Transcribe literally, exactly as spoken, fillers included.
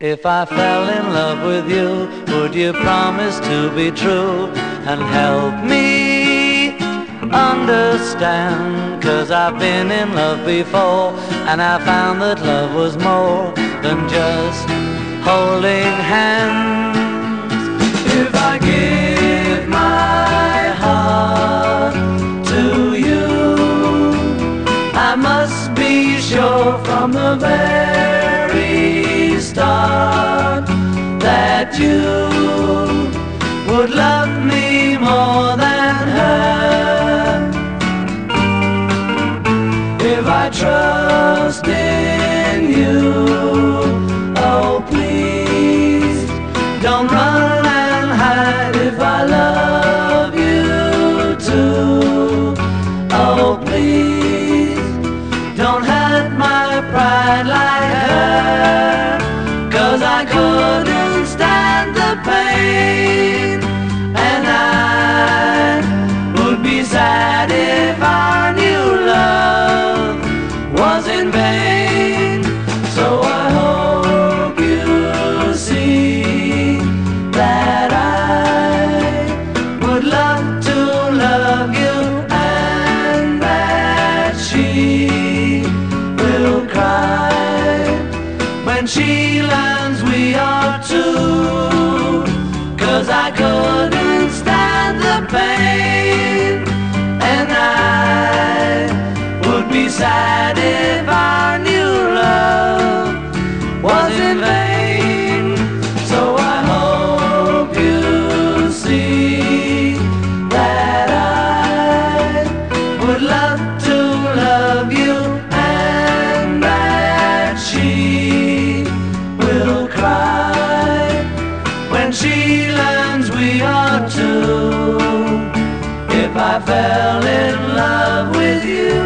If I fell in love with you, would you promise to be true and help me understand? 'Cause I've been in love before, and I found that love was more than just holding hands. If I give my heart to you, I must be sure from the very start that you would love me more than her. If I trust in you, oh please don't run and hide. If I love you too, oh please don't hurt my pride like her. 'Cause I couldn't stand the pain, and I would be sad if I knew love was in vain. So I hope you see that I would love to love you, and that she will cry when she learns we are two. 'Cause I couldn't stand the pain, and I would be sad if I knew love was in vain. So I hope you see that I would love to love you, and that she will cry when she learns we are two. If I fell in love with you,